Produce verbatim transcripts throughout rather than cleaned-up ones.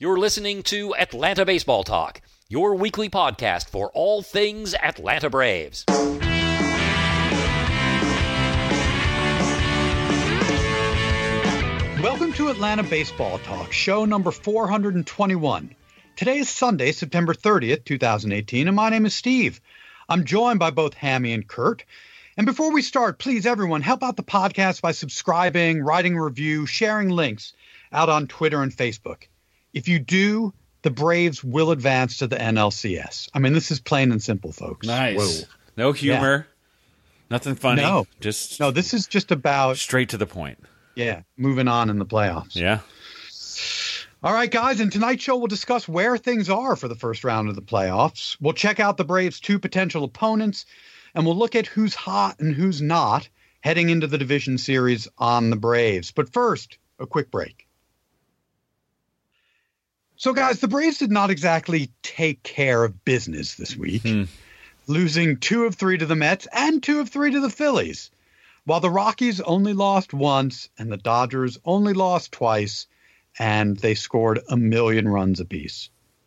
You're listening to Atlanta Baseball Talk, your weekly podcast for all things Atlanta Braves. Welcome to Atlanta Baseball Talk, show number four hundred twenty-one. Today is Sunday, September thirtieth, twenty eighteen, and my name is Steve. I'm joined by both Hammy and Kurt. And before we start, please, everyone, help out the podcast by subscribing, writing a review, sharing links out on Twitter and Facebook. If you do, the Braves will advance to the N L C S. I mean, this is plain and simple, folks. Nice. Whoa. No humor. Yeah. Nothing funny. No. Just no, this is just about... straight to the point. Yeah, moving on in the playoffs. Yeah. All right, guys, in tonight's show, we'll discuss where things are for the first round of the playoffs. We'll check out the Braves' two potential opponents, and we'll look at who's hot and who's not heading into the division series on the Braves. But first, a quick break. So, guys, the Braves did not exactly take care of business this week, hmm. losing two of three to the Mets and two of three to the Phillies, while the Rockies only lost once and the Dodgers only lost twice, and they scored a million runs apiece.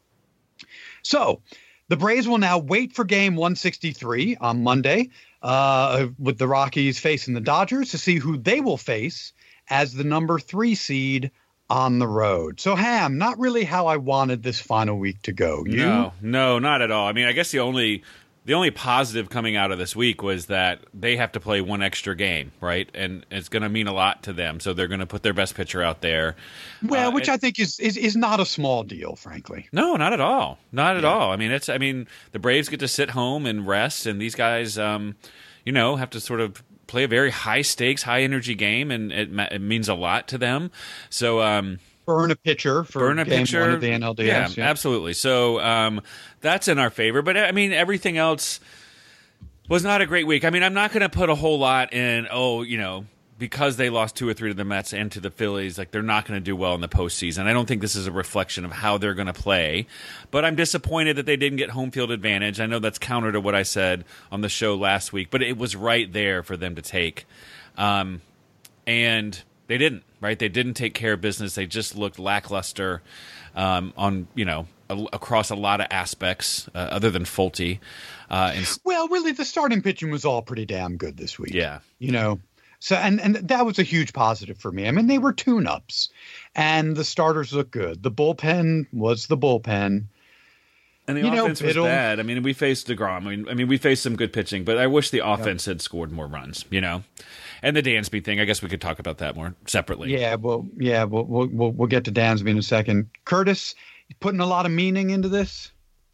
So, the Braves will now wait for game one sixty-three on Monday uh, with the Rockies facing the Dodgers to see who they will face as the number three seed on the road. So, Ham, not really how I wanted this final week to go. You? No, no, not at all. I mean, I guess the only the only positive coming out of this week was that they have to play one extra game, right? And it's going to mean a lot to them. So they're going to put their best pitcher out there. Well, uh, which and, I think is, is is not a small deal, frankly. No, not at all. Not at yeah. all. I mean, it's I mean, the Braves get to sit home and rest, and these guys, um, you know, have to sort of play a very high stakes, high energy game, and it, it means a lot to them. So, um, burn a pitcher for burn a game pitcher. one of the N L D S. Yeah, yeah. absolutely. So um, that's in our favor. But I mean, everything else was not a great week. I mean, I'm not going to put a whole lot in. Oh, you know, because they lost two or three to the Mets and to the Phillies, like they're not going to do well in the postseason. I don't think this is a reflection of how they're going to play. But I'm disappointed that they didn't get home field advantage. I know that's counter to what I said on the show last week, but it was right there for them to take, um, and they didn't. Right, they didn't take care of business. They just looked lackluster um, on, you know, a, across a lot of aspects, uh, other than Fulte. Uh, and, well, really, the starting pitching was all pretty damn good this week. Yeah, you know, so and and that was a huge positive for me. I mean, they were tune-ups, and the starters looked good. The bullpen was the bullpen. And the you offense know, was bad. I mean, we faced DeGrom. I mean, I mean, we faced some good pitching, but I wish the offense yeah. had scored more runs, you know? And the Dansby thing, I guess we could talk about that more separately. Yeah, well, yeah, we'll, we'll, we'll get to Dansby in a second. Curtis, putting a lot of meaning into this?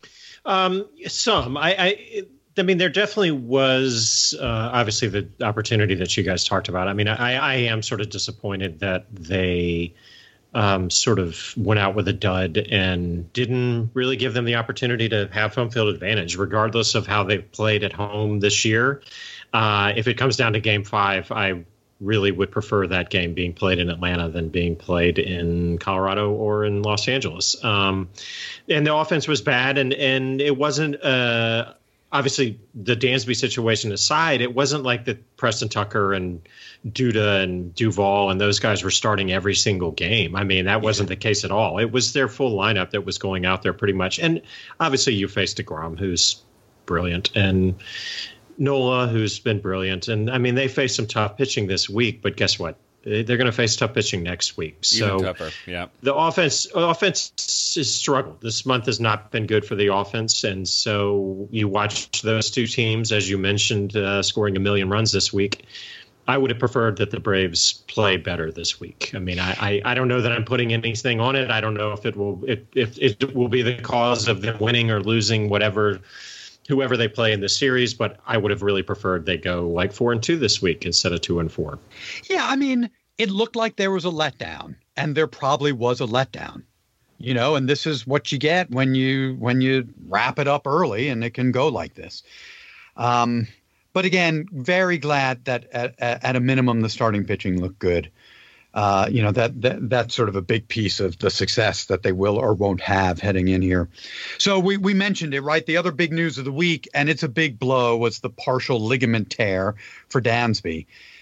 Um, some. I, I, I mean, there definitely was, uh, obviously, the opportunity that you guys talked about. I mean, I, I am sort of disappointed that they Um, sort of went out with a dud and didn't really give them the opportunity to have home field advantage, regardless of how they've played at home this year. Uh, if it comes down to game five, I really would prefer that game being played in Atlanta than being played in Colorado or in Los Angeles. Um, and the offense was bad, and, and it wasn't uh, obviously the Dansby situation aside, it wasn't like that Preston Tucker and Duda and Duvall and those guys were starting every single game. I mean, that wasn't yeah. the case at all. It was their full lineup that was going out there pretty much. And obviously you faced DeGrom, who's brilliant, and Nola, who's been brilliant. And I mean, they faced some tough pitching this week, but guess what? They're going to face tough pitching next week. So even tougher. Yeah. The offense offense has struggled. This month has not been good for the offense. And so you watch those two teams, as you mentioned, uh, scoring a million runs this week. I would have preferred that the Braves play better this week. I mean, I, I, I don't know that I'm putting anything on it. I don't know if it will it, if it will be the cause of them winning or losing whatever whoever they play in the series, but I would have really preferred they go like four and two this week instead of two and four. Yeah, I mean, it looked like there was a letdown, and there probably was a letdown. You know, and this is what you get when you when you wrap it up early, and it can go like this. Um, but again, very glad that at, at a minimum the starting pitching looked good. Uh, you know, that, that that's sort of a big piece of the success that they will or won't have heading in here. So we, we mentioned it, right? The other big news of the week, and it's a big blow, was the partial ligament tear for Dansby.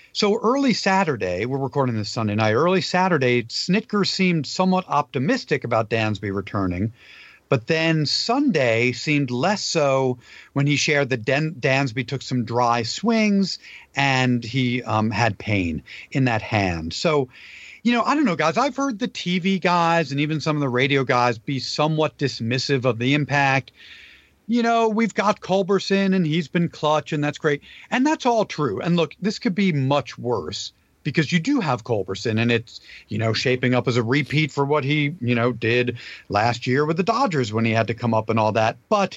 So early Saturday, we're recording this Sunday night, early Saturday, Snitker seemed somewhat optimistic about Dansby returning. But then Sunday seemed less so when he shared that Dan- Dansby took some dry swings and he um, had pain in that hand. So, you know, I don't know, guys. I've heard the T V guys and even some of the radio guys be somewhat dismissive of the impact. You know, we've got Culberson and he's been clutch and that's great. And that's all true. And look, this could be much worse because you do have Culberson and it's, you know, shaping up as a repeat for what he, you know, did last year with the Dodgers when he had to come up and all that. But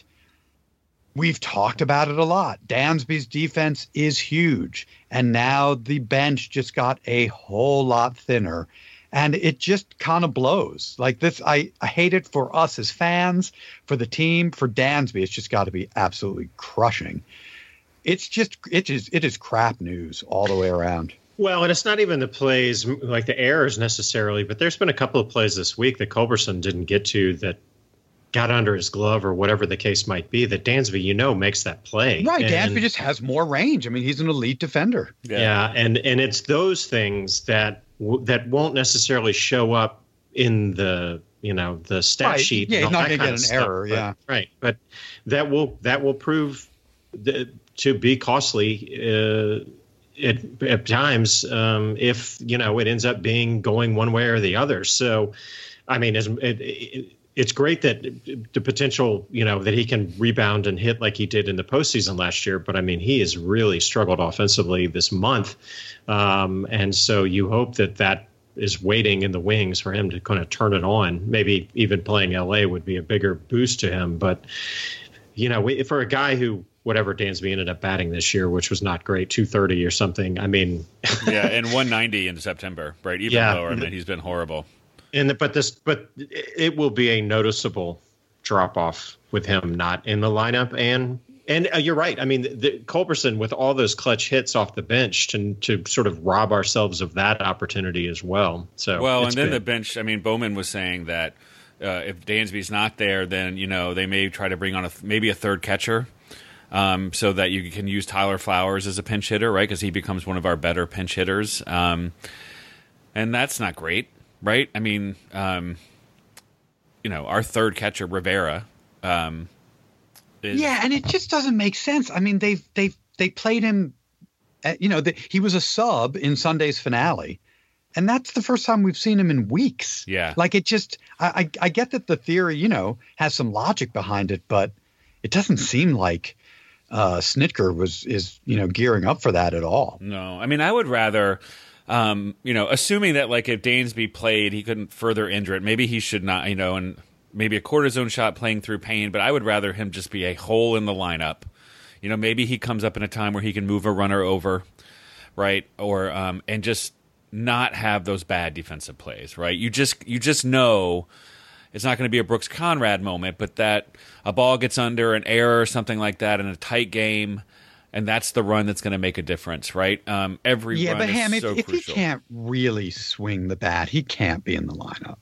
we've talked about it a lot. Dansby's defense is huge. And now the bench just got a whole lot thinner. And it just kind of blows like this. I, I hate it for us as fans, for the team, for Dansby. It's just got to be absolutely crushing. It's just it is it is crap news all the way around. Well, and it's not even the plays like the errors necessarily, but there's been a couple of plays this week that Culberson didn't get to that got under his glove or whatever the case might be that Dansby, you know, makes that play. Right. And, Dansby just has more range. I mean, he's an elite defender. Yeah. yeah and, and it's those things that that won't necessarily show up in the, you know, the stat right. sheet. Yeah, he's not going to get an stuff, error. but, yeah. Right. But that will that will prove the, to be costly uh, at, at times um, if, you know, it ends up being going one way or the other. So, I mean, it, it, it's great that the potential, you know, that he can rebound and hit like he did in the postseason last year. But I mean, he has really struggled offensively this month. Um, and so you hope that that is waiting in the wings for him to kind of turn it on. Maybe even playing L A would be a bigger boost to him. But, you know, for a guy who, whatever Dansby ended up batting this year, which was not great, two thirty or something. I mean, yeah, and one ninety in September, right? Even yeah, lower. I mean, he's been horrible. And the, but this, but it will be a noticeable drop off with him not in the lineup. And and uh, you're right. I mean, the, Culberson with all those clutch hits off the bench to to sort of rob ourselves of that opportunity as well. So well, and then been, the bench. I mean, Bowman was saying that uh, if Dansby's not there, then you know they may try to bring on a maybe a third catcher. Um, so that you can use Tyler Flowers as a pinch hitter, right? Because he becomes one of our better pinch hitters. Um, and that's not great, right? I mean, um, you know, our third catcher, Rivera. Um, is, yeah, and it just doesn't make sense. I mean, they've they've they played him. At, you know, the, he was a sub in Sunday's finale, and that's the first time we've seen him in weeks. Yeah, like it just. I I, I get that the theory, you know, has some logic behind it, but it doesn't seem like. Uh, Snitker was is you know gearing up for that at all. No, I mean I would rather, um, you know, assuming that like if Dansby played, he couldn't further injure it. Maybe he should not, you know, and maybe a cortisone shot playing through pain. But I would rather him just be a hole in the lineup. You know, maybe he comes up in a time where he can move a runner over, right, or um, and just not have those bad defensive plays, right? You just you just know. It's not going to be a Brooks Conrad moment, but that a ball gets under an error or something like that in a tight game, and that's the run that's going to make a difference, right? Um, every yeah, run but is Ham, so if, if he crucial. can't really swing the bat, he can't be in the lineup.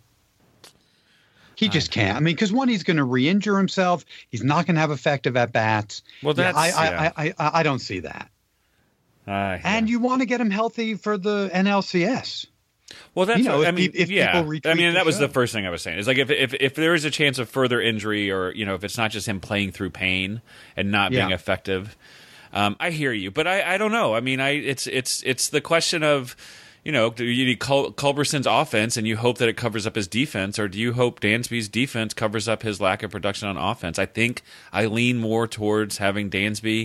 He just can't. I mean, because one, he's going to re-injure himself. He's not going to have effective at bats. Well, that's yeah, I, yeah. I, I, I, I don't see that. Uh, yeah. And you want to get him healthy for the N L C S. Well, that's you know, what, if I mean. pe- if yeah, people retweet I mean the that was show. the first thing I was saying. It's like if if if there is a chance of further injury, or you know, if it's not just him playing through pain and not being Yeah. effective, um, I hear you, but I, I don't know. I mean, I it's it's it's the question of, you know, do you need Cul- Culberson's offense and you hope that it covers up his defense, or do you hope Dansby's defense covers up his lack of production on offense? I think I lean more towards having Dansby's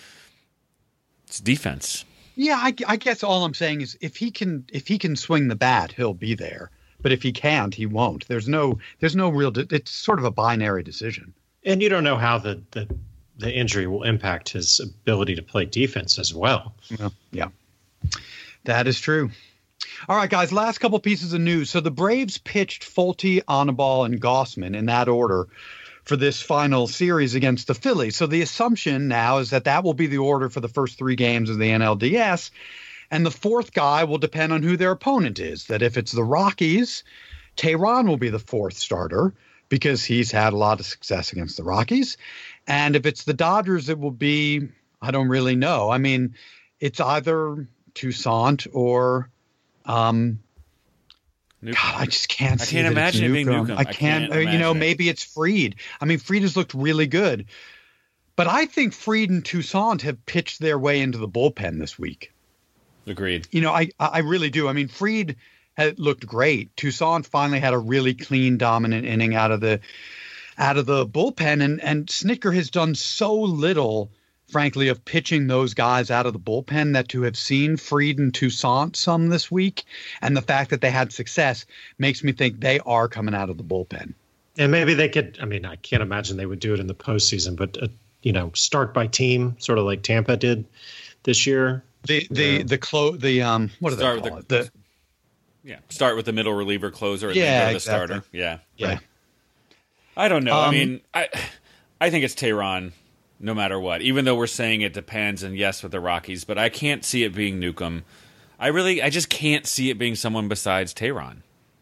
defense. Yeah, I, I guess all I'm saying is if he can if he can swing the bat, he'll be there. But if he can't, he won't. There's no there's no real. De- it's sort of a binary decision. and you don't know how the, the the injury will impact his ability to play defense as well. Yeah, yeah, that is true. All right, guys, last couple pieces of news. So the Braves pitched Fulte, Anibal, and Gossman in that order for this final series against the Phillies. So the assumption now is that that will be the order for the first three games of the N L D S. And the fourth guy will depend on who their opponent is. That if it's the Rockies, Tehran will be the fourth starter because he's had a lot of success against the Rockies. And if it's the Dodgers, it will be, I don't really know. I mean, it's either Toussaint or, um, Newcomb. God, I just can't I see. can't that imagine it's it being Newcomb. Newcomb. I I can't. can't uh, you know, imagine it. maybe it's Fried. I mean, Fried has looked really good, but I think Fried and Toussaint have pitched their way into the bullpen this week. Agreed. You know, I I really do. I mean, Fried had looked great. Toussaint finally had a really clean, dominant inning out of the out of the bullpen, and and Snitker has done so little, frankly, of pitching those guys out of the bullpen, that to have seen Fried and Toussaint some this week, and the fact that they had success, makes me think they are coming out of the bullpen. And maybe they could, I mean, I can't imagine they would do it in the postseason, but, uh, you know, start by team, sort of like Tampa did this year. The the Yeah. the clo the um what do Start they call with it? The Yeah. Start with the middle reliever closer and Yeah, then go to the exactly. starter. Yeah. yeah. Right. I don't know. I Um, mean, I I think it's Tehran no matter what, even though we're saying it depends, and yes, with the Rockies, but I can't see it being Newcomb. I really, I just can't see it being someone besides Tehran.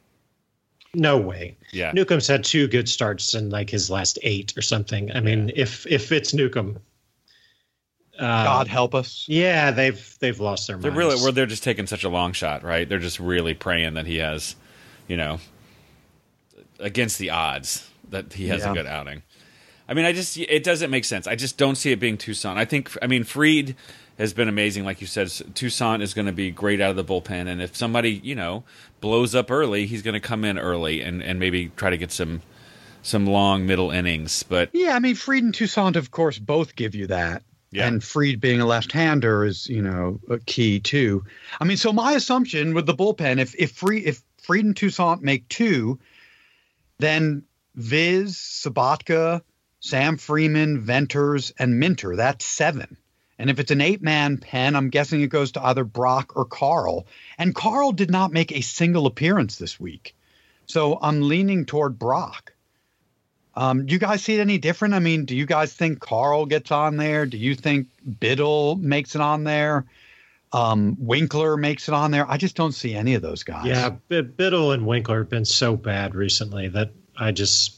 No way. Yeah. Newcomb's had two good starts in like his last eight or something. I mean, if if it's Newcomb, uh, God help us. yeah, they've they've lost their They're minds. really, where they're just taking such a long shot, right? They're just really praying that he has, you know, against the odds that he has Yeah. a good outing. I mean, I just, it doesn't make sense. I just don't see it being Toussaint. I think, I mean, Fried has been amazing, like you said. Toussaint is going to be great out of the bullpen, and if somebody, you know, blows up early, he's going to come in early and, and maybe try to get some some long middle innings. But Yeah, I mean, Fried and Toussaint, of course, both give you that. Yeah. And Fried being a left-hander is, you know, a key too. I mean, so my assumption with the bullpen, if if Fried if Fried and Toussaint make two, then Viz, Sabatka, Sam Freeman, Venters, and Minter, that's seven. And if it's an eight-man pen, I'm guessing it goes to either Brock or Carl. And Carl did not make a single appearance this week. So I'm leaning toward Brock. Um, do you guys see it any different? I mean, do you guys think Carl gets on there? Do you think Biddle makes it on there? Um, Winkler makes it on there? I just don't see any of those guys. Yeah, B- Biddle and Winkler have been so bad recently that I just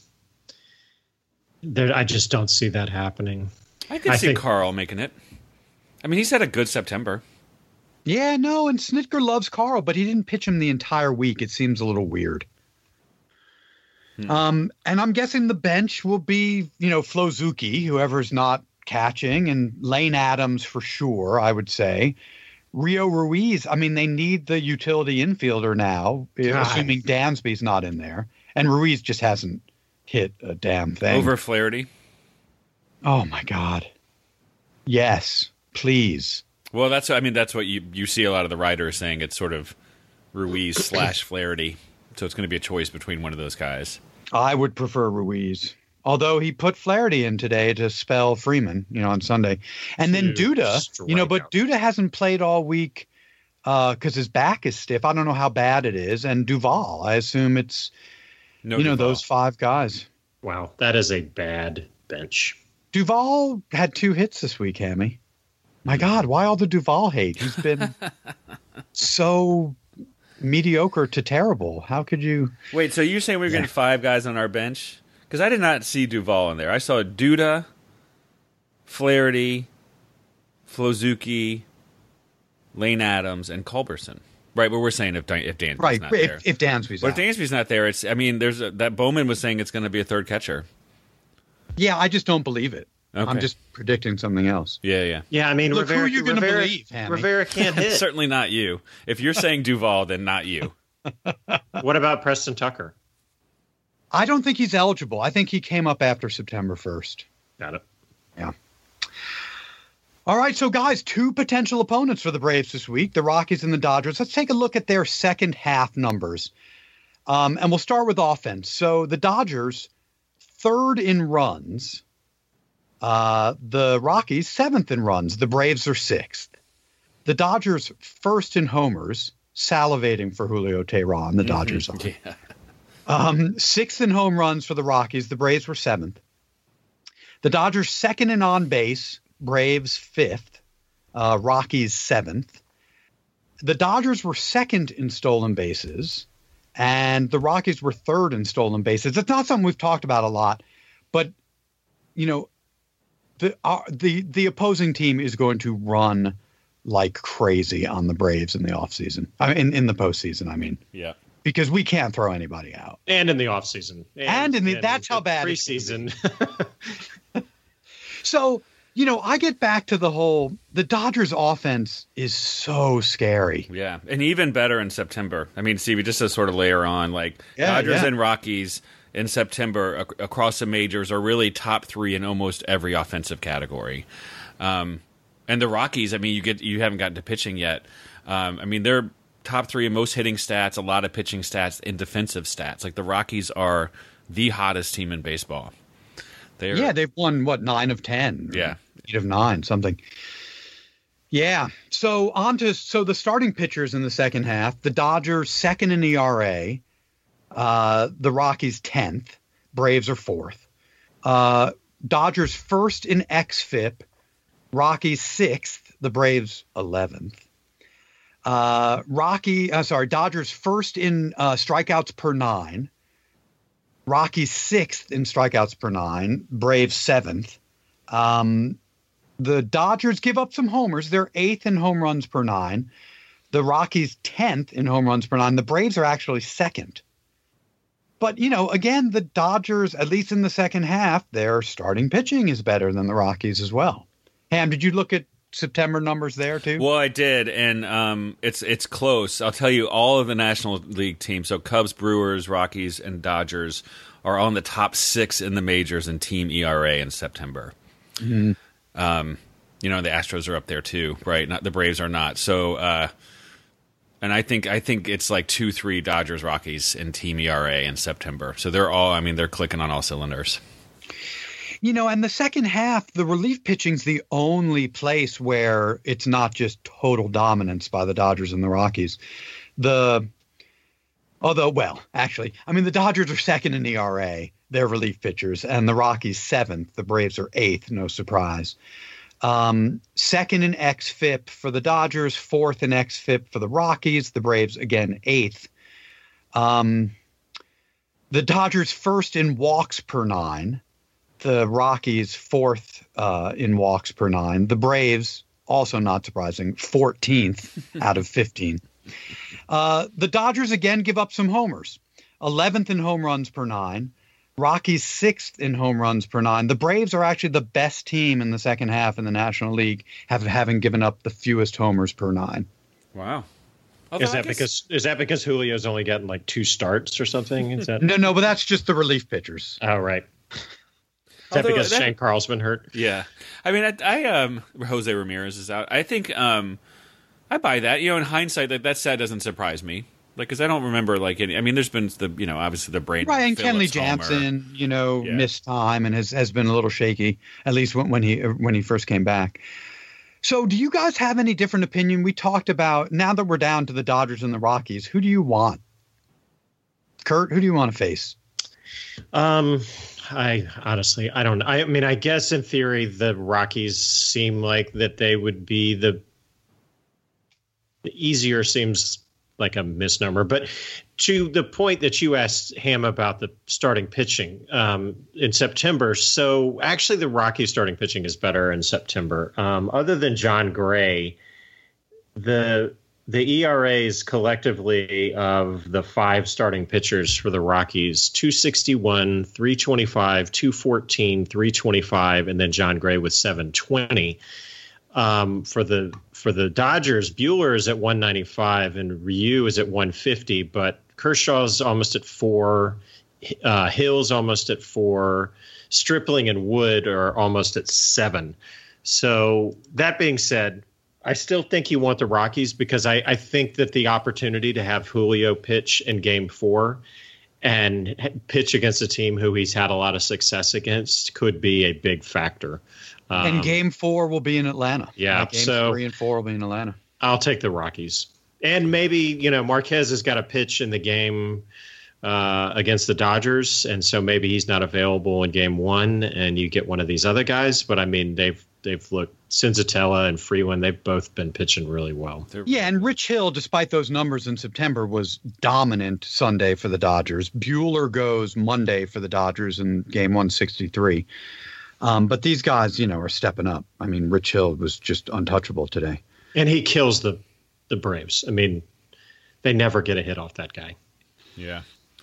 there I just don't see that happening. I could I see think- Carl making it. I mean, he's had a good September. Yeah, no, and Snitker loves Carl, but he didn't pitch him the entire week. It seems a little weird. Hmm. Um, and I'm guessing the bench will be, you know, Flozuki, whoever's not catching, and Lane Adams for sure, I would say. Rio Ruiz, I mean, they need the utility infielder now, God. assuming Dansby's not in there. And Ruiz just hasn't hit a damn thing. Over Flaherty. Oh, my God. Yes, please. Well, that's, I mean, that's what you, you see a lot of the writers saying. It's sort of Ruiz slash Flaherty. So it's going to be a choice between one of those guys. I would prefer Ruiz. Although he put Flaherty in today to spell Freeman, you know, on Sunday. And then To Duda, you know, but strike out. Duda hasn't played all week because his back is stiff. I don't know how bad it is. And Duvall, I assume it's, No, you know, Duvall. those five guys. Wow, that is a bad bench. Duvall had two hits this week, Hammy. My God, why all the Duvall hate? He's been so mediocre to terrible. How could you? Wait, so you're saying we're getting five guys on our bench? Because I did not see Duvall in there. I saw Duda, Flaherty, Flozuki, Lane Adams, and Culberson. Right, but we're saying if Dan- if Dansby's Right, not there. if, if Dansby's But out. if Dansby's not there, it's. I mean, there's a, that Bowman was saying it's going to be a third catcher. Yeah, I just don't believe it. Okay. I'm just predicting something else. Yeah, yeah. Yeah, I mean, Look, who Rivera, are you gonna Rivera, believe, Hammy? Rivera can't hit. Certainly not you. If you're saying Duvall, then not you. What about Preston Tucker? I don't think he's eligible. I think he came up after September first. Got it. Yeah. All right, so guys, two potential opponents for the Braves this week, the Rockies and the Dodgers. Let's take a look at their second half numbers. Um, and we'll start with offense. So the Dodgers, third in runs. Uh, the Rockies, seventh in runs. The Braves are sixth. The Dodgers, first in homers, salivating for Julio Tehran. The Dodgers are. Yeah. Um, sixth in home runs for the Rockies. The Braves were seventh. The Dodgers second in on base. Braves fifth. Uh, Rockies seventh. The Dodgers were second in stolen bases, and the Rockies were third in stolen bases. It's not something we've talked about a lot, but you know, the uh, the the opposing team is going to run like crazy on the Braves in the offseason. I mean, in, in the postseason, I mean. Yeah. Because we can't throw anybody out. And in the offseason. And, and in the and that's in how bad preseason. So, you know, I get back to the whole the Dodgers offense is so scary. Yeah. And even better in September. I mean, Stevie, just to sort of layer on, like yeah, Dodgers yeah. and Rockies in September ac- across the majors are really top three in almost every offensive category. Um, and the Rockies, I mean, you get you haven't gotten to pitching yet. Um, I mean, they're top three in most hitting stats, a lot of pitching stats, and defensive stats. Like the Rockies are the hottest team in baseball. They're, yeah, they've won, what, nine of ten? Yeah. Eight of nine, something. Yeah. So on to so the starting pitchers in the second half. The Dodgers second in E R A. Uh, the Rockies tenth. Braves are fourth. Uh, Dodgers first in X F I P. Rockies sixth. The Braves eleventh. Uh, Rocky, uh, sorry, Dodgers first in uh, strikeouts per nine. Rockies sixth in strikeouts per nine. Braves seventh. Um, the Dodgers give up some homers. They're eighth in home runs per nine. The Rockies tenth in home runs per nine. The Braves are actually second. But, you know, again, the Dodgers, at least in the second half, their starting pitching is better than the Rockies as well. Ham, did you look at September numbers there too? Well, I did, and um, it's it's close. I'll tell you, all of the National League teams, so Cubs, Brewers, Rockies, and Dodgers, are on the top six in the majors in team E R A in September. Mm-hmm. Um, you know, the Astros are up there too, right? Not the Braves are not. So, uh, and I think I think it's like two, three Dodgers, Rockies in team E R A in September. So they're all, I mean, they're clicking on all cylinders. You know, and the second half, the relief pitching's the only place where it's not just total dominance by the Dodgers and the Rockies. The, although, well, actually, I mean, the Dodgers are second in E R A, they're relief pitchers, and the Rockies seventh. The Braves are eighth, no surprise. Um, second in X F I P for the Dodgers, fourth in X F I P for the Rockies. The Braves, again, eighth. Um, the Dodgers first in walks per nine. The Rockies fourth uh, in walks per nine. The Braves, also not surprising, fourteenth out of fifteen. Uh, the Dodgers again give up some homers. eleventh in home runs per nine. Rockies sixth in home runs per nine. The Braves are actually the best team in the second half in the National League, have, having given up the fewest homers per nine. Wow. Although is that guess... because is that because Julio's only gotten like two starts or something? Is that no, no, but that's just the relief pitchers. Oh, right. Is that Although because that, Shane Carl's been hurt? Yeah. I mean, I, I um, Jose Ramirez is out. I think um, I buy that. You know, in hindsight, that, that stat doesn't surprise me. Like, because I don't remember, like, any, I mean, there's been the, you know, obviously the brain. Right, and Kenley Phillips Jansen, homer. you know, Yeah. missed time and has, has been a little shaky, at least when, when he when he first came back. So do you guys have any different opinion? We talked about, now that we're down to the Dodgers and the Rockies, who do you want? Kurt, who do you want to face? Um, I honestly, I don't know. I mean, I guess in theory, the Rockies seem like that they would be the, the easier seems like a misnomer. But to the point that you asked Ham about the starting pitching um, in September. So actually the Rockies starting pitching is better in September. Um, other than John Gray, the The E R As collectively of the five starting pitchers for the Rockies, two sixty-one, three twenty-five, two fourteen, three twenty-five, and then John Gray with seven twenty. Um, for the for the Dodgers, Buehler is at one ninety-five and Ryu is at one fifty, but Kershaw's almost at four, uh, Hill's almost at four, Stripling and Wood are almost at seven. So that being said, I still think you want the Rockies because I, I think that the opportunity to have Julio pitch in game four and pitch against a team who he's had a lot of success against could be a big factor. Um, And game four will be in Atlanta. Yeah. Like game so three and four will be in Atlanta. I'll take the Rockies. And maybe, you know, Marquez has got a pitch in the game uh, against the Dodgers. And so maybe he's not available in game one and you get one of these other guys. But I mean, they've, they've looked, Senzatella and Freeland, they've both been pitching really well. Yeah, and Rich Hill, despite those numbers in September, was dominant Sunday for the Dodgers. Buehler goes Monday for the Dodgers in game one sixty-three. Um, but these guys, you know, are stepping up. I mean, Rich Hill was just untouchable today. And he kills the the Braves. I mean, they never get a hit off that guy. Yeah.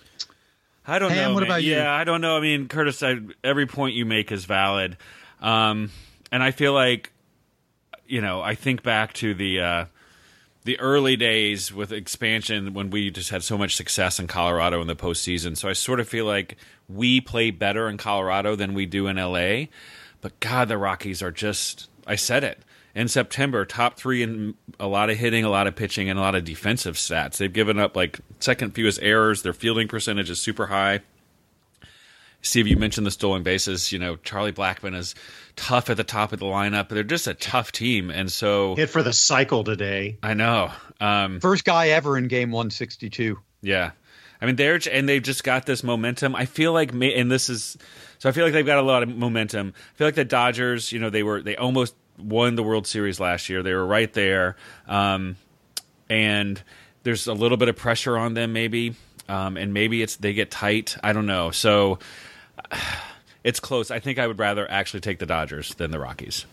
I don't Ham, know. what man. about you? Yeah, I don't know. I mean, Curtis, I, every point you make is valid. Um, and I feel like, you know, I think back to the uh, the early days with expansion when we just had so much success in Colorado in the postseason. So I sort of feel like we play better in Colorado than we do in L A. But God, the Rockies are just, I said it. In September, top three in a lot of hitting, a lot of pitching, and a lot of defensive stats. They've given up like second fewest errors. Their fielding percentage is super high. Steve, you mentioned the stolen bases. You know, Charlie Blackmon is tough at the top of the lineup. They're just a tough team, and so Hit for the cycle today. I know. Um, First guy ever in game one sixty-two. yeah, I mean they're and they've just got this momentum. I feel like, and this is so. I feel like they've got a lot of momentum. I feel like the Dodgers. You know, they were they almost won the World Series last year. They were right there, um, and there's a little bit of pressure on them, maybe, um, and maybe it's they get tight. I don't know. So uh, it's close. I think I would rather actually take the Dodgers than the Rockies.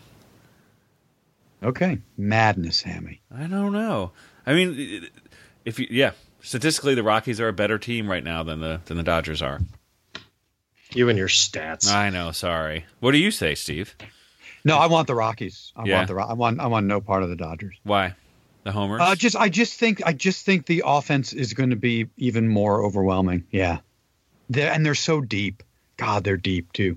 Okay. Madness, Hammy. I don't know. I mean, if you, yeah, statistically, the Rockies are a better team right now than the than the Dodgers are. You and your stats. I know. Sorry. What do you say, Steve? No, I want the Rockies. I Yeah. want the Ro- I want I want no part of the Dodgers. Why? The homers? Uh, just I just think I just think the offense is going to be even more overwhelming. Yeah, they're, and they're so deep. God, they're deep too.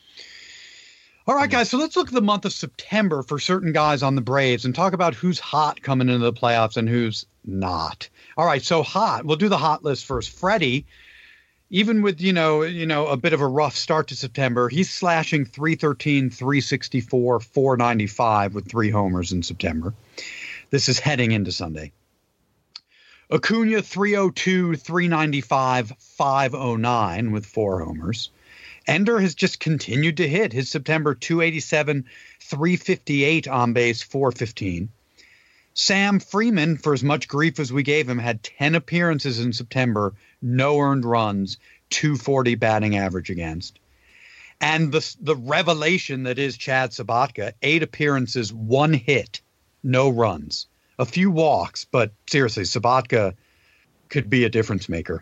All right, guys. So let's look at the month of September for certain guys on the Braves and talk about who's hot coming into the playoffs and who's not. All right, so hot. We'll do the hot list first. Freddie, even with you know you know a bit of a rough start to September, he's slashing three thirteen, three sixty-four, four ninety-five with three homers in September. This is heading into Sunday. Acuna, three oh two, three ninety-five, five oh nine with four homers. Ender has just continued to hit. His September, two eighty-seven, three fifty-eight on base, four fifteen. Sam Freeman, for as much grief as we gave him, had ten appearances in September, no earned runs, two forty batting average against. And the, the revelation that is Chad Sabatka, eight appearances, one hit, no runs, a few walks, but seriously, Sabatka could be a difference maker.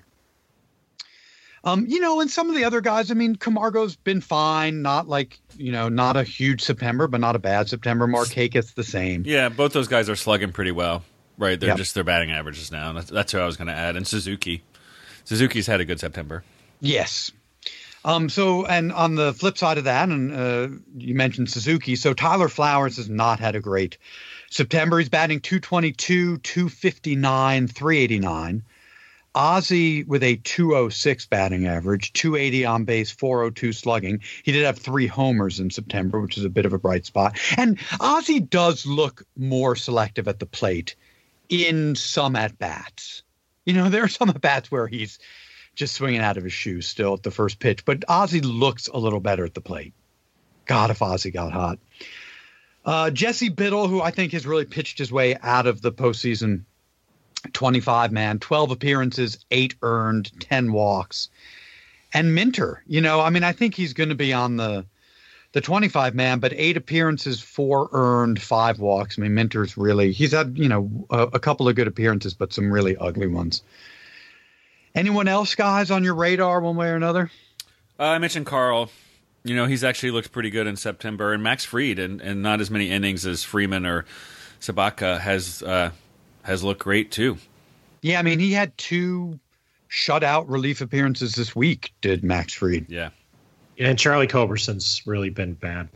Um, you know, and some of the other guys, I mean, Camargo's been fine, not like, you know, not a huge September, but not a bad September. Markakis the same. yeah, both those guys are slugging pretty well. Right, they're Yep. just their batting averages now. That's, that's who I was going to add. And Suzuki. Suzuki's had a good September. Yes. Um, so, and on the flip side of that, and uh, you mentioned Suzuki, so Tyler Flowers has not had a great September. He's batting two twenty-two, two fifty-nine, three eighty-nine. Ozzy with a two oh six batting average, two eighty on base, four oh two slugging. He did have three homers in September, which is a bit of a bright spot. And Ozzy does look more selective at the plate in some at-bats. You know, there are some at-bats where he's just swinging out of his shoes still at the first pitch. But Ozzy looks a little better at the plate. God, if Ozzy got hot. Uh, Jesse Biddle, who I think has really pitched his way out of the postseason, twenty-five man, twelve appearances, eight earned, ten walks. And Minter, you know, I mean, I think he's going to be on the the twenty-five man, but eight appearances, four earned, five walks. I mean, Minter's really, he's had, you know, a, a couple of good appearances, but some really ugly ones. Anyone else, guys, on your radar one way or another? Uh, I mentioned Carl. You know, he's actually looked pretty good in September. And Max Fried, and, and not as many innings as Freeman or Sabatka, has uh, has looked great too. Yeah, I mean, he had two shutout relief appearances this week, did Max Fried. Yeah. And Charlie Culberson's really been bad.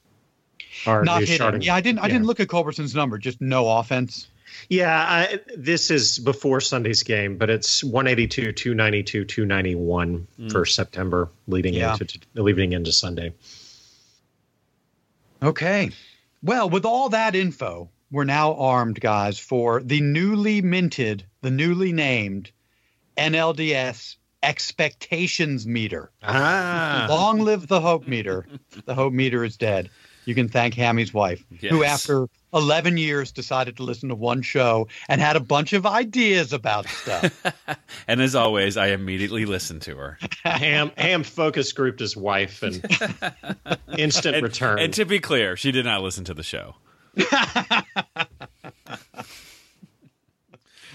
Or Not he's hitting. starting- Yeah, I didn't I yeah. didn't look at Culberson's number, just no offense. Yeah, I, this is before Sunday's game, but it's one eighty-two, two ninety-two, two ninety-one Mm. for September, leading Yeah. into leading into Sunday. Okay. Well, with all that info, we're now armed, guys, for the newly minted, the newly named N L D S expectations meter. Ah, Long live the hope meter. The hope meter is dead. You can thank Hammy's wife, who Yes. after eleven years decided to listen to one show and had a bunch of ideas about stuff. And as always, I immediately listened to her. Ham Ham focus grouped his wife and instant And, return. and to be clear, she did not listen to the show.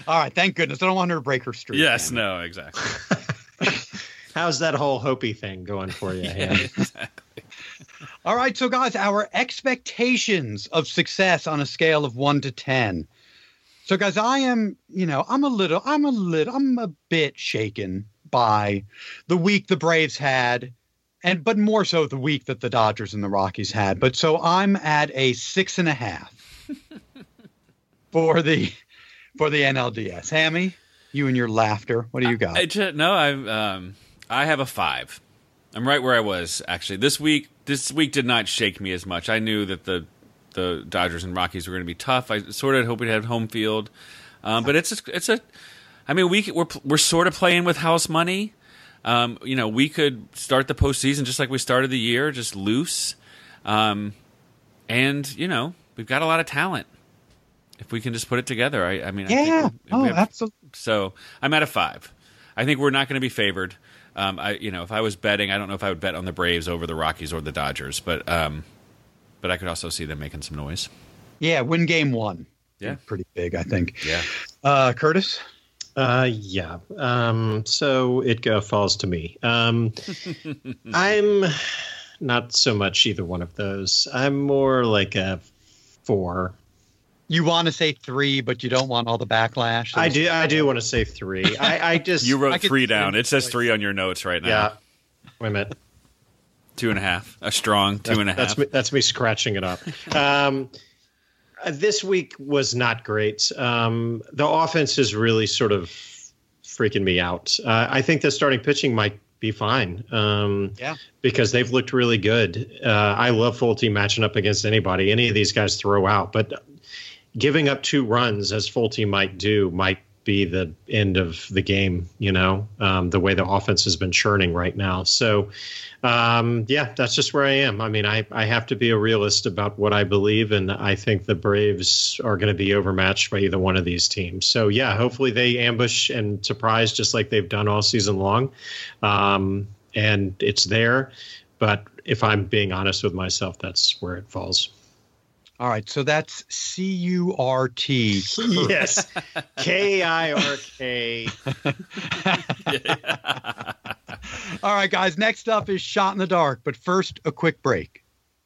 All right, thank goodness. I don't want her to break her streak. Yes, man. no, exactly. How's that whole Hopi thing going for you, Ham? exactly. All right, so guys, our expectations of success on a scale of one to ten. So guys, I am, you know, I'm a little, I'm a little, I'm a bit shaken by the week the Braves had, and but more so the week that the Dodgers and the Rockies had. But so I'm at a six and a half for the for the N L D S. Hammy, you and your laughter. What do you got? I, I, no, I um, I have a five. I'm right where I was actually this week. This week did not shake me as much. I knew that the the Dodgers and Rockies were going to be tough. I sort of hoped we'd have home field, um, but it's a, it's a. I mean, we we're we're sort of playing with house money. Um, you know, we could start the postseason just like we started the year, just loose, um, and you know, we've got a lot of talent. If we can just put it together, I, I mean, yeah, I think we, oh, we have, absolutely. So I'm at a five. I think we're not going to be favored. Um, I, you know, if I was betting, I don't know if I would bet on the Braves over the Rockies or the Dodgers, but um, but I could also see them making some noise. Yeah, win game one. Yeah, pretty big, I think. Yeah, uh, Curtis. Uh, yeah. Um, so it uh, falls to me. Um, I'm not so much either one of those. I'm more like a four. You want to say three, but you don't want all the backlash. I do. I do want to say three. I, I just you wrote I could- three down. It says three on your notes right now. Yeah. Wait a minute. Two and a half. A strong two That's, and a half. that's me, that's me scratching it up. Um, uh, this week was not great. Um, the offense is really sort of freaking me out. Uh, I think the starting pitching might be fine. Um, Yeah. Because they've looked really good. Uh, I love Fulte matching up against anybody. Any of these guys throw out, but giving up two runs, as Fulte might do, might be the end of the game, you know, um, the way the offense has been churning right now. So, um, yeah, that's just where I am. I mean, I, I have to be a realist about what I believe, and I think the Braves are going to be overmatched by either one of these teams. So, yeah, hopefully they ambush and surprise just like they've done all season long. Um, and it's there. But if I'm being honest with myself, that's where it falls. All right, so that's C U R T. Yes. K I R K. All right, guys, next up is Shot in the Dark, but first, a quick break.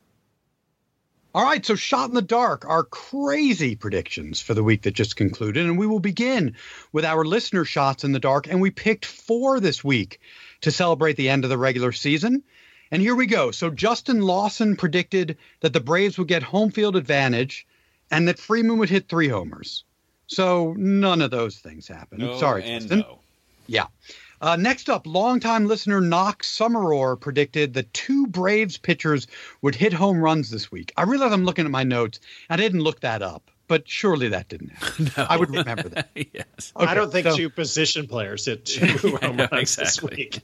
All right, so Shot in the Dark, our crazy predictions for the week that just concluded, and we will begin with our listener shots in the dark, and we picked four this week to celebrate the end of the regular season. And here we go. So Justin Lawson predicted that the Braves would get home field advantage and that Freeman would hit three homers. So none of those things happened. No Sorry, and Justin. no. Yeah. Uh, next up, longtime listener Knox Summerore predicted that two Braves pitchers would hit home runs this week. I realize I'm looking at my notes. I didn't look that up, but surely that didn't happen. No. I would remember that. Yes. Okay, I don't think so- two position players hit two home know, runs this exactly. week.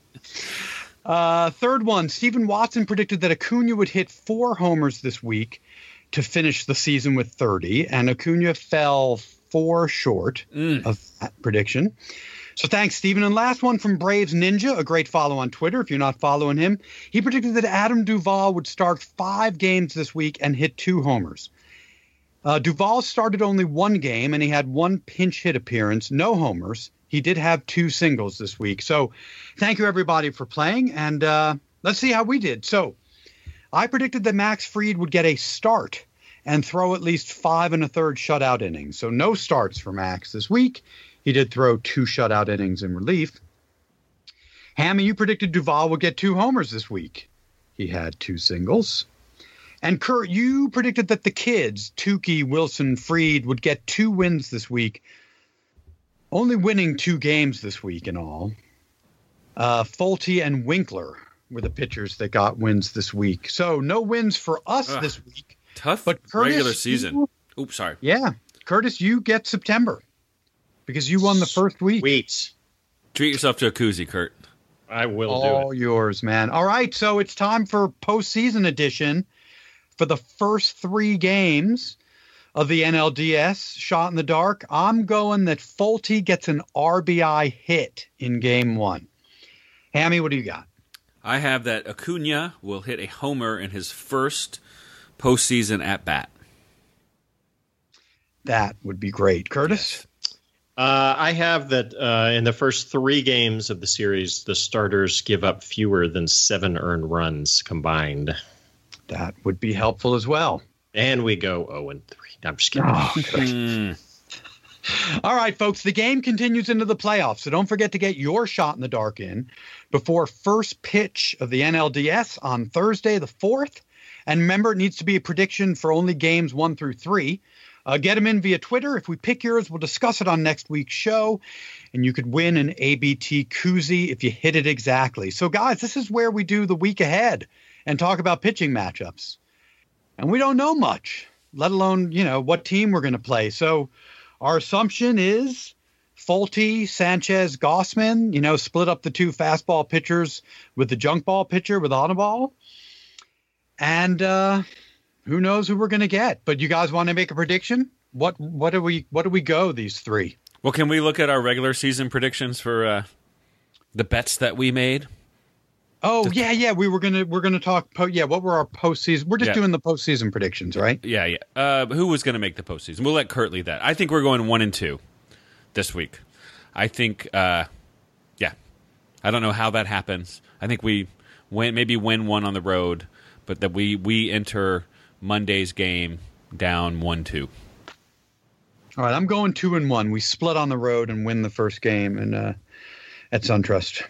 Uh, third one, Stephen Watson predicted that Acuna would hit four homers this week to finish the season with thirty, and Acuna fell four short Mm. of that prediction. So thanks, Stephen. And last one from Braves Ninja, a great follow on Twitter if you're not following him. He predicted that Adam Duvall would start five games this week and hit two homers. Uh, Duvall started only one game, and he had one pinch hit appearance, no homers. He did have two singles this week. So thank you, everybody, for playing. And uh, let's see how we did. So I predicted that Max Fried would get a start and throw at least five and a third shutout innings. So no starts for Max this week. He did throw two shutout innings in relief. Hammy, you predicted Duvall would get two homers this week. He had two singles. And Kurt, you predicted that the kids, Tukey, Wilson, Fried, would get two wins this week. Only winning two games this week in all. Uh, Fulte and Winkler were the pitchers that got wins this week. So no wins for us Ugh. this week. Tough But Curtis, regular season. you- Oops, sorry. Yeah. Curtis, you get September because you won the first week. Sweet. Treat yourself to a koozie, Kurt. I will All do it. yours, man. All right. So it's time for postseason edition for the first three games of the N L D S Shot in the Dark. I'm going that Fulte gets an R B I hit in game one. Hammy, what do you got? I have that Acuna will hit a homer in his first postseason at bat. That would be great. Curtis? Uh, I have that uh, in the first three games of the series, the starters give up fewer than seven earned runs combined. That would be helpful as well. And we go oh and three. I'm just kidding. Oh, mm. All right, folks, the game continues into the playoffs, so don't forget to get your shot in the dark in before first pitch of the N L D S on Thursday the fourth. And remember, it needs to be a prediction for only games one through three. Uh, get them in via Twitter. If we pick yours, we'll discuss it on next week's show. And you could win an A B T koozie if you hit it exactly. So, guys, this is where we do the week ahead and talk about pitching matchups. And we don't know much, let alone, you know, what team we're going to play. So our assumption is Folty, Sanchez, Gossman, you know, split up the two fastball pitchers with the junk ball pitcher with Audubon. And uh, who knows who we're going to get. But you guys want to make a prediction? What what do we what do we go, these three? Well, can we look at our regular season predictions for uh, the bets that we made? Oh, yeah, yeah. We were gonna we're gonna talk. Po- yeah, what were our postseason? We're just yeah. doing the postseason predictions, right? Yeah, yeah. Uh, who was going to make the postseason? We'll let Kurt lead that. I think we're going one and two this week. I think, uh, yeah. I don't know how that happens. I think we win, maybe win one on the road, but that we we enter Monday's game down one two. All right, I'm going two and one. We split on the road and win the first game and uh, at SunTrust.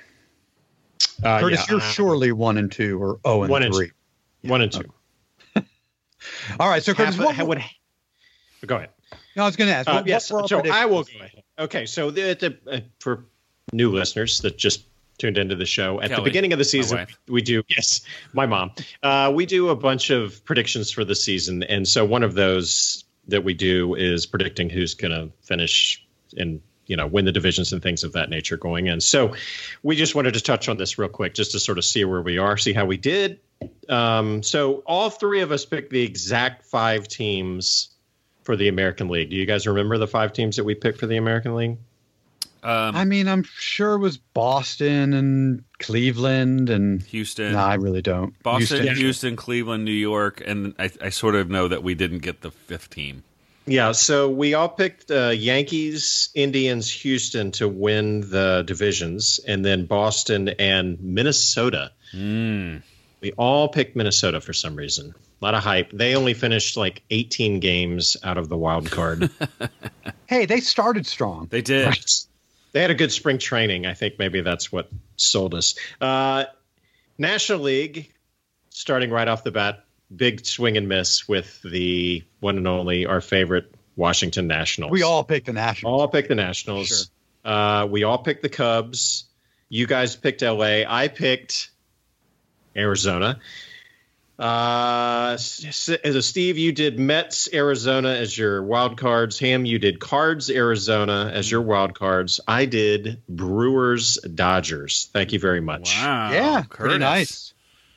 Uh, Curtis, yeah. You're uh, surely one and two or oh and one three. And yeah. One and two. Okay. All right, so Curtis, Half, what, how would, go ahead. No, I was going to ask. Uh, what, yes, what so I will go ahead. Okay, so the, the, uh, for new listeners that just tuned into the show, at Kelly, the beginning of the season, we do, yes, my mom, uh, we do a bunch of predictions for the season. And so one of those that we do is predicting who's going to finish and, you know, win the divisions and things of that nature going in. So we just wanted to touch on this real quick just to sort of see where we are, see how we did. Um, so all three of us picked the exact five teams for the American League. Do you guys remember the five teams that we picked for the American League? Um, I mean, I'm sure it was Boston and Cleveland and Houston. No, I really don't. Boston, Houston, Houston Cleveland, New York, and I, I sort of know that we didn't get the fifth team. Yeah, so we all picked uh, Yankees, Indians, Houston to win the divisions, and then Boston and Minnesota. Mm. We all picked Minnesota for some reason. A lot of hype. They only finished like eighteen games out of the wild card. Hey, they started strong. They did. Right. They had a good spring training. I think maybe that's what sold us. Uh, National League, starting right off the bat, big swing and miss with the one and only, our favorite, Washington Nationals. We all picked the Nationals. All picked the Nationals. Sure. Uh, we all picked the Cubs. You guys picked L A. I picked Arizona. Uh, Steve, you did Mets, Arizona as your wild cards. Ham, you did Cards, Arizona as your wild cards. I did Brewers, Dodgers. Thank you very much. Wow. Yeah, Curtis. Pretty nice.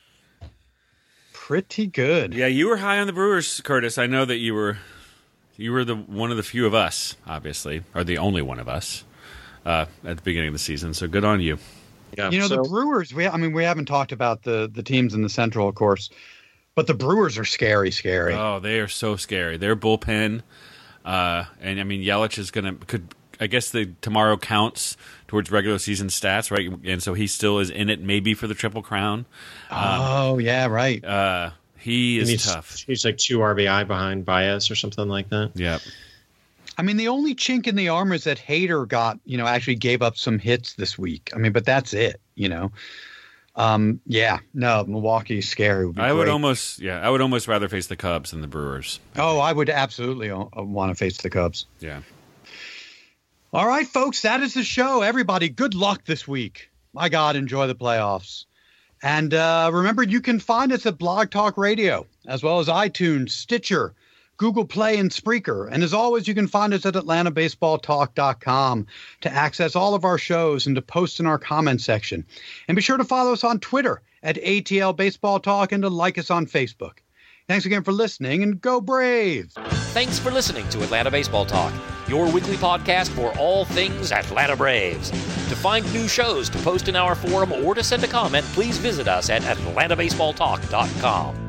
Pretty good. Yeah, you were high on the Brewers, Curtis. I know that you were you were the one of the few of us, obviously, or the only one of us uh, at the beginning of the season. So good on you. Yeah, you know, so, the Brewers, we I mean, we haven't talked about the, the teams in the Central, of course, but the Brewers are scary, scary. Oh, they are so scary. Their bullpen, uh, and I mean, Yelich is going to, could I guess the tomorrow counts towards regular season stats, right? And so he still is in it maybe for the Triple Crown. Oh, um, yeah, right. Uh, he is he's, tough. He's like two R B I behind Baez or something like that. Yeah. I mean, the only chink in the armor is that Hader got, you know, actually gave up some hits this week. I mean, but that's it, you know. Um, yeah, no, Milwaukee's scary. Would I great. would almost, yeah, I would almost rather face the Cubs than the Brewers. Oh, I would absolutely want to face the Cubs. Yeah. All right, folks, that is the show. Everybody, good luck this week. My God, enjoy the playoffs. And uh, remember, you can find us at Blog Talk Radio, as well as iTunes, Stitcher, Google Play, and Spreaker. And as always, you can find us at atlanta baseball talk dot com to access all of our shows and to post in our comment section. And be sure to follow us on Twitter at A T L Baseball Talk and to like us on Facebook. Thanks again for listening, and go Braves! Thanks for listening to Atlanta Baseball Talk, your weekly podcast for all things Atlanta Braves. To find new shows, to post in our forum, or to send a comment, please visit us at atlanta baseball talk dot com.